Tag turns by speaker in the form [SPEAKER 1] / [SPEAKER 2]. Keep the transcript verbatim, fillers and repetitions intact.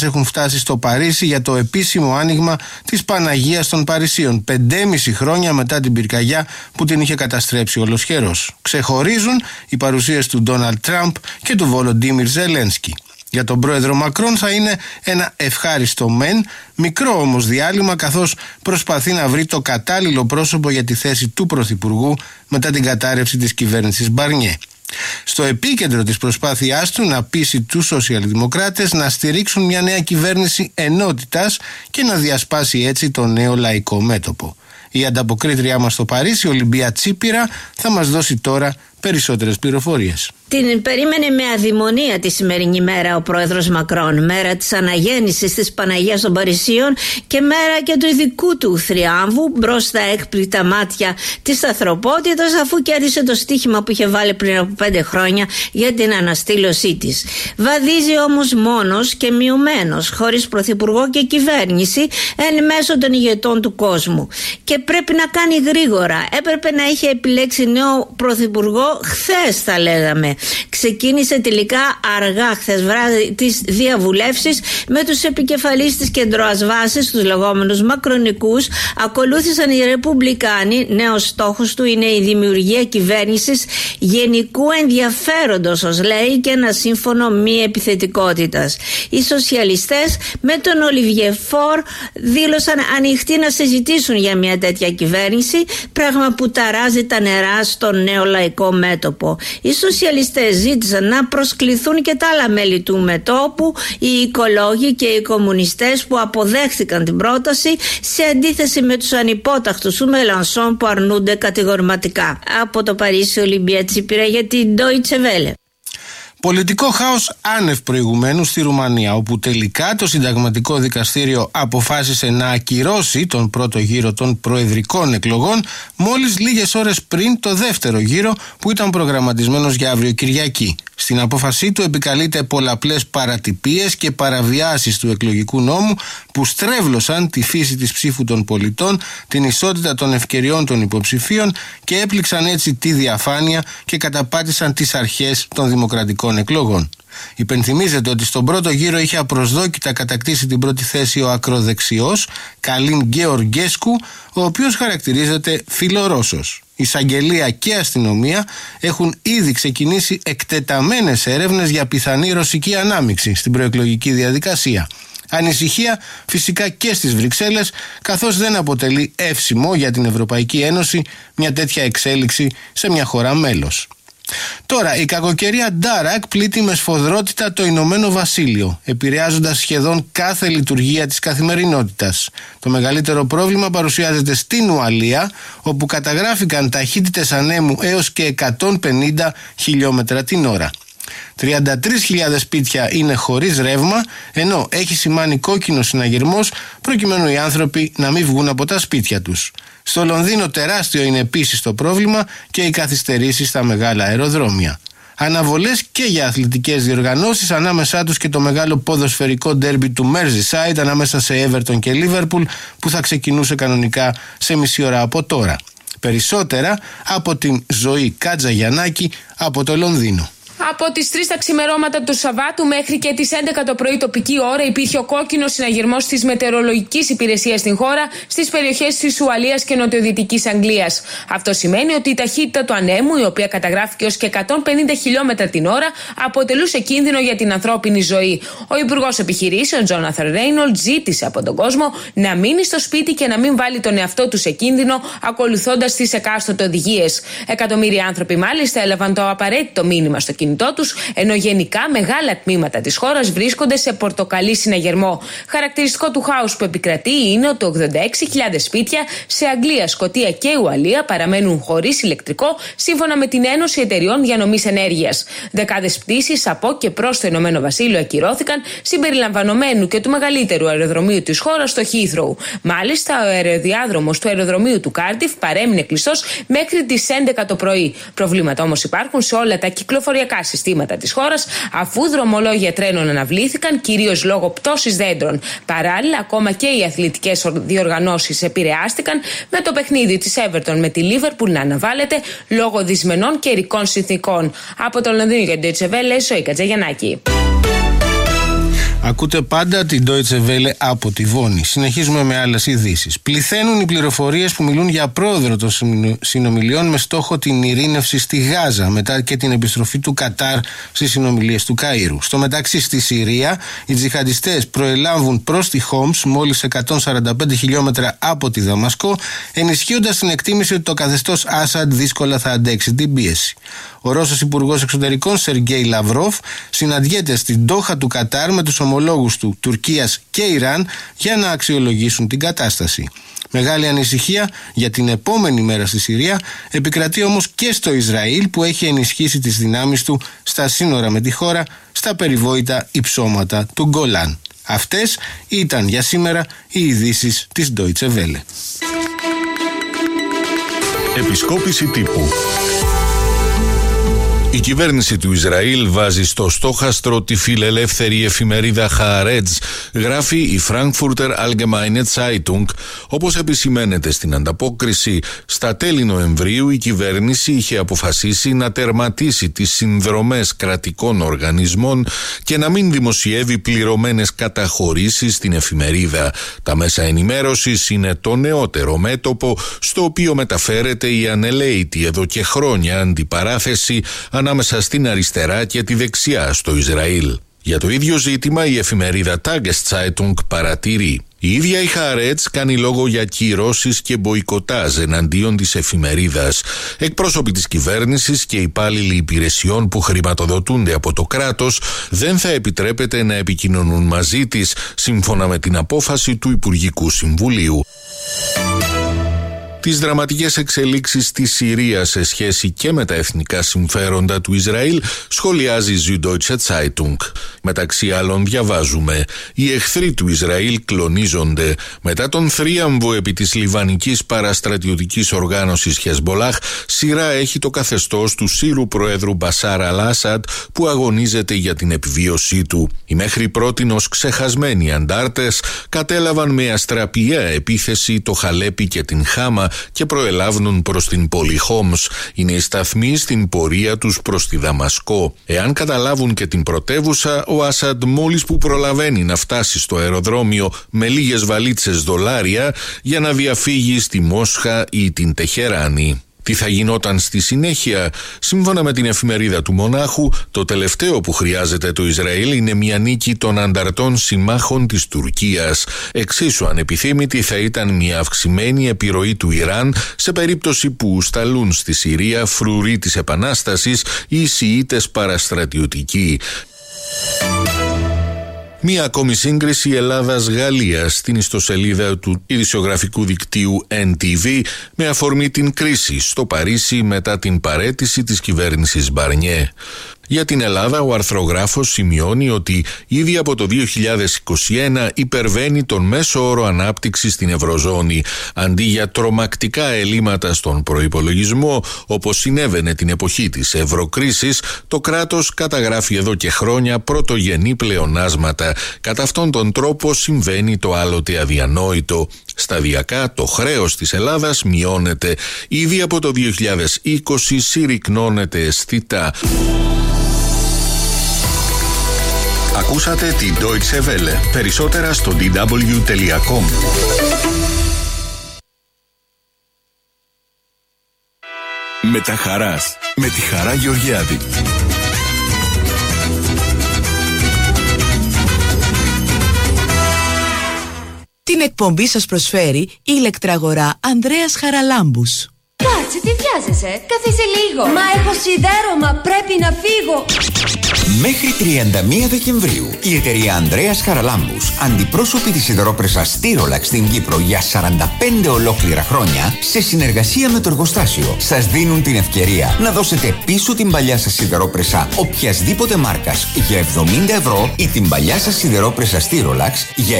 [SPEAKER 1] έχουν φτάσει στο Παρίσι για το επίσημο άνοιγμα της Παναγίας των Παρισίων, πεντέμισι χρόνια μετά την πυρκαγιά που την είχε καταστρέψει ολοσχερός. Ξεχωρίζουν οι παρουσίες του Ντόναλντ Τραμπ και του Βολοντίμιρ Ζελένσκι. Για τον πρόεδρο Μακρόν θα είναι ένα ευχάριστο μεν, μικρό όμως διάλειμμα, καθώς προσπαθεί να βρει το κατάλληλο πρόσωπο για τη θέση του πρωθυπουργού μετά την κατάρρευση της κυβέρνησης Μπαρνιέ. Στο επίκεντρο της προσπάθειάς του να πείσει τους σοσιαλδημοκράτες να στηρίξουν μια νέα κυβέρνηση ενότητας και να διασπάσει έτσι το νέο λαϊκό μέτωπο. Η ανταποκρίτριά μας στο Παρίσι, Ολυμπία Τσίπηρα, θα μας δώσει τώρα περισσότερες πληροφορίες.
[SPEAKER 2] Την περίμενε με αδειμονία τη σημερινή μέρα ο πρόεδρος Μακρόν, μέρα της αναγέννησης της Παναγίας των Παρισίων και μέρα και του ειδικού του θριάμβου μπρος στα έκπληκτα μάτια της ανθρωπότητας, αφού κέρδισε το στοίχημα που είχε βάλει πριν από πέντε χρόνια για την αναστήλωσή της. Βαδίζει όμως μόνος και μειωμένος, χωρίς πρωθυπουργό και κυβέρνηση, εν μέσω των ηγετών του κόσμου. Και πρέπει να κάνει γρήγορα. Έπρεπε να είχε επιλέξει νέο πρωθυπουργό χθες, θα λέγαμε. Ξεκίνησε τελικά αργά χθες βράδυ τις διαβουλεύσεις με τους επικεφαλείς της κεντροασβάσης, τους λεγόμενους μακρονικούς. Ακολούθησαν οι Ρεπουμπλικάνοι. Νέος στόχος του είναι η δημιουργία κυβέρνησης γενικού ενδιαφέροντος, ως λέει, και ένα σύμφωνο μη επιθετικότητας. Οι σοσιαλιστές με τον Ολιβιέ Φορ δήλωσαν ανοιχτοί να συζητήσουν για μια τέτοια κυβέρνηση, πράγμα που ταράζει τα νερά στο νέο λαϊκό μέτωπο. Οι σοσιαλιστές ζήτησαν να προσκληθούν και τα άλλα μέλη του μετώπου, οι οικολόγοι και οι κομμουνιστές, που αποδέχθηκαν την πρόταση, σε αντίθεση με τους ανυπόταχτους του Μελανσόν που αρνούνται κατηγορηματικά. Από το Παρίσι, Ολυμπία Τσίπηρα για την Deutsche Welle.
[SPEAKER 1] Πολιτικό χάος άνευ προηγουμένου στη Ρουμανία, όπου τελικά το Συνταγματικό Δικαστήριο αποφάσισε να ακυρώσει τον πρώτο γύρο των προεδρικών εκλογών μόλις λίγες ώρες πριν το δεύτερο γύρο που ήταν προγραμματισμένος για αύριο Κυριακή. Στην απόφασή του επικαλείται πολλαπλές παρατυπίες και παραβιάσεις του εκλογικού νόμου που στρέβλωσαν τη φύση της ψήφου των πολιτών, την ισότητα των ευκαιριών των υποψηφίων και έπληξαν έτσι τη διαφάνεια και καταπάτησαν τις αρχές των δημοκρατικών εκλογών. Υπενθυμίζεται ότι στον πρώτο γύρο είχε απροσδόκητα κατακτήσει την πρώτη θέση ο ακροδεξιός Καλίν Γκεωργέσκου, ο οποίος χαρακτηρίζεται φιλορώσος. Η εισαγγελία και αστυνομία έχουν ήδη ξεκινήσει εκτεταμένες έρευνες για πιθανή ρωσική ανάμειξη στην προεκλογική διαδικασία. Ανησυχία φυσικά και στις Βρυξέλλες, καθώς δεν αποτελεί εύσημο για την Ευρωπαϊκή Ένωση μια τέτοια εξέλιξη σε μια χώρα μέλος. Τώρα, η κακοκαιρία Ντάρακ πλήττει με σφοδρότητα το Ηνωμένο Βασίλειο, επηρεάζοντας σχεδόν κάθε λειτουργία της καθημερινότητας. Το μεγαλύτερο πρόβλημα παρουσιάζεται στην Ουαλία, όπου καταγράφηκαν ταχύτητες ανέμου έως και εκατόν πενήντα χιλιόμετρα την ώρα. τριάντα τρεις χιλιάδες σπίτια είναι χωρίς ρεύμα, ενώ έχει σημάνει κόκκινο συναγερμός προκειμένου οι άνθρωποι να μην βγουν από τα σπίτια τους. Στο Λονδίνο τεράστιο είναι επίσης το πρόβλημα και οι καθυστερήσεις στα μεγάλα αεροδρόμια. Αναβολές και για αθλητικές διοργανώσεις, ανάμεσά τους και το μεγάλο ποδοσφαιρικό ντέρμπι του Merseyside ανάμεσα σε Everton και Liverpool, που θα ξεκινούσε κανονικά σε μισή ώρα από τώρα. Περισσότερα από την Ζωή Κατζαγιαννάκη από το Λονδίνο.
[SPEAKER 3] Από τις τρεις τα ξημερώματα του Σαββάτου μέχρι και τις έντεκα το πρωί τοπική ώρα υπήρχε ο κόκκινος συναγερμός της μετεωρολογικής υπηρεσίας στην χώρα, στις περιοχές της Ουαλίας και νοτιοδυτικής Αγγλίας. Αυτό σημαίνει ότι η ταχύτητα του ανέμου, η οποία καταγράφηκε ως και εκατόν πενήντα χιλιόμετρα την ώρα, αποτελούσε κίνδυνο για την ανθρώπινη ζωή. Ο Υπουργός Επιχειρήσεων, Τζόναθαν Ρέινολντ, ζήτησε από τον κόσμο να μείνει στο σπίτι και να μην βάλει τον εαυτό του σε κίνδυνο, ακολουθώντας τις εκάστοτε οδηγίες. Εκατομμύρια άνθρωποι μάλιστα έλαβαν το απαραίτητο μήνυμα στο κινητό τους, ενώ γενικά μεγάλα τμήματα της χώρας βρίσκονται σε πορτοκαλί συναγερμό. Χαρακτηριστικό του χάους που επικρατεί είναι ότι ογδόντα έξι χιλιάδες σπίτια σε Αγγλία, Σκωτία και Ουαλία παραμένουν χωρίς ηλεκτρικό, σύμφωνα με την Ένωση Εταιριών Διανομής Ενέργειας. Δεκάδες πτήσεις από και προς το Ηνωμένο Βασίλειο ακυρώθηκαν, συμπεριλαμβανομένου και του μεγαλύτερου αεροδρομίου της χώρας, στο Heathrow. Μάλιστα, ο αεροδιάδρομος του αεροδρομίου του Κάρντιφ παρέμεινε κλειστός μέχρι τις έντεκα το πρωί. Προβλήματα όμως υπάρχουν σε όλα τα κυκλοφοριακά συστήματα της χώρας, αφού δρομολόγια τρένων αναβλήθηκαν, κυρίως λόγω πτώσης δέντρων. Παράλληλα, ακόμα και οι αθλητικές διοργανώσεις επηρεάστηκαν, με το παιχνίδι της Everton με τη Liverpool να αναβάλλεται λόγω δυσμενών καιρικών συνθήκων. Από το Λονδίνο για την Deutsche Welle, Ζωή Κατζαγιαννάκη.
[SPEAKER 1] Ακούτε πάντα την Deutsche Welle από τη Βόνη. Συνεχίζουμε με άλλες ειδήσεις. Πληθαίνουν οι πληροφορίες που μιλούν για πρόεδρο των συνομιλιών με στόχο την ειρήνευση στη Γάζα μετά και την επιστροφή του Κατάρ στις συνομιλίες του Καΐρου. Στο μεταξύ, στη Συρία, οι τζιχαντιστές προελάβουν προς τη Χόμς, μόλις εκατόν σαράντα πέντε χιλιόμετρα από τη Δαμασκό, ενισχύοντας την εκτίμηση ότι το καθεστώς Άσαντ δύσκολα θα αντέξει την πίεση. Ο Ρώσος Υπουργός Εξωτερικών Σεργέι Λαυρόφ συναντιέται στην Ντόχα του Κατάρ με τους ομολόγους του Τουρκίας και Ιράν για να αξιολογήσουν την κατάσταση. Μεγάλη ανησυχία για την επόμενη μέρα στη Συρία επικρατεί όμως και στο Ισραήλ, που έχει ενισχύσει τις δυνάμεις του στα σύνορα με τη χώρα, στα περιβόητα υψώματα του Γκολάν. Αυτές ήταν για σήμερα οι ειδήσεις της Deutsche Welle.
[SPEAKER 4] Επισκόπηση τύπου. Η κυβέρνηση του Ισραήλ βάζει στο στόχαστρο τη φιλελεύθερη εφημερίδα Haaretz, γράφει η Frankfurter Allgemeine Zeitung. Όπως επισημαίνεται στην ανταπόκριση, στα τέλη Νοεμβρίου η κυβέρνηση είχε αποφασίσει να τερματίσει τις συνδρομές κρατικών οργανισμών και να μην δημοσιεύει πληρωμένες καταχωρήσεις στην εφημερίδα. Τα μέσα ενημέρωσης είναι το νεότερο μέτωπο στο οποίο μεταφέρεται η ανελαίητη εδώ και χρόνια αντιπαράθεση ανάμεσα στην αριστερά και τη δεξιά στο Ισραήλ. Για το ίδιο ζήτημα η εφημερίδα Tageszeitung παρατηρεί: η ίδια η Haaretz κάνει λόγο για κυρώσεις και μποϊκοτάζ εναντίον της εφημερίδας. Εκπρόσωποι της κυβέρνησης και υπάλληλοι υπηρεσιών που χρηματοδοτούνται από το κράτος δεν θα επιτρέπεται να επικοινωνούν μαζί της, σύμφωνα με την απόφαση του Υπουργικού Συμβουλίου. Τις δραματικές εξελίξεις στη Συρία σε σχέση και με τα εθνικά συμφέροντα του Ισραήλ σχολιάζει η Süddeutsche Zeitung. Μεταξύ άλλων διαβάζουμε: οι εχθροί του Ισραήλ κλονίζονται. Μετά τον θρίαμβο επί της λιβανικής παραστρατιωτικής οργάνωσης Χεσμπολάχ, σειρά έχει το καθεστώς του Σύρου Προέδρου Μπασάρ Αλ-Άσαντ, που αγωνίζεται για την επιβίωσή του. Οι μέχρι πρότινος ξεχασμένοι αντάρτες κατέλαβαν με αστραπιαία επίθεση το Χαλέπι και την Χάμα και προελάβουν προς την πόλη Χόμς. Είναι οι σταθμοί στην πορεία τους προς τη Δαμασκό. Εάν καταλάβουν και την πρωτεύουσα, ο Άσαντ μόλις που προλαβαίνει να φτάσει στο αεροδρόμιο με λίγες βαλίτσες δολάρια για να διαφύγει στη Μόσχα ή την Τεχεράνη. Τι θα γινόταν στη συνέχεια? Σύμφωνα με την εφημερίδα του Μονάχου, το τελευταίο που χρειάζεται το Ισραήλ είναι μια νίκη των ανταρτών συμμάχων της Τουρκίας. Εξίσου ανεπιθύμητη θα ήταν μια αυξημένη επιρροή του Ιράν σε περίπτωση που σταλούν στη Συρία φρουροί της Επανάστασης ή Σιήτες παραστρατιωτικοί. Μία ακόμη σύγκριση Ελλάδας-Γαλλίας στην ιστοσελίδα του ειδησιογραφικού δικτύου εν τι βι με αφορμή την κρίση στο Παρίσι μετά την παραίτηση της κυβέρνησης Μπαρνιέ. Για την Ελλάδα, ο αρθρογράφος σημειώνει ότι ήδη από το δύο χιλιάδες είκοσι ένα υπερβαίνει τον μέσο όρο ανάπτυξης στην Ευρωζώνη. Αντί για τρομακτικά ελλείμματα στον προϋπολογισμό, όπως συνέβαινε την εποχή της ευρωκρίσης, το κράτος καταγράφει εδώ και χρόνια πρωτογενή πλεονάσματα. Κατά αυτόν τον τρόπο συμβαίνει το άλλοτε αδιανόητο. Σταδιακά το χρέος της Ελλάδας μειώνεται. Ήδη από το δύο χιλιάδες είκοσι συρρυκνώνεται αισθητά.
[SPEAKER 5] Ακούσατε την Deutsche Welle. Περισσότερα στο ντι ντάμπλιου τελεία κομ.
[SPEAKER 6] Με τα χαράς, με τη Χαρά Γεωργιάδη.
[SPEAKER 7] Την εκπομπή σας προσφέρει η ηλεκτραγορά Ανδρέας Χαραλάμπους.
[SPEAKER 8] Κάτσε, τι βιάζεσαι, καθίσε λίγο. Μα έχω σιδέρωμα, πρέπει να φύγω.
[SPEAKER 9] Μέχρι τριάντα μία Δεκεμβρίου, η εταιρεία Ανδρέας Χαραλάμπους, αντιπρόσωποι της σιδερόπρεσας Στήρολαξ στην Κύπρο για σαράντα πέντε ολόκληρα χρόνια, σε συνεργασία με το εργοστάσιο, σας δίνουν την ευκαιρία να δώσετε πίσω την παλιά σας σιδερόπρεσα οποιασδήποτε μάρκας για εβδομήντα ευρώ ή την παλιά σας σιδερόπρεσα Στήρολαξ για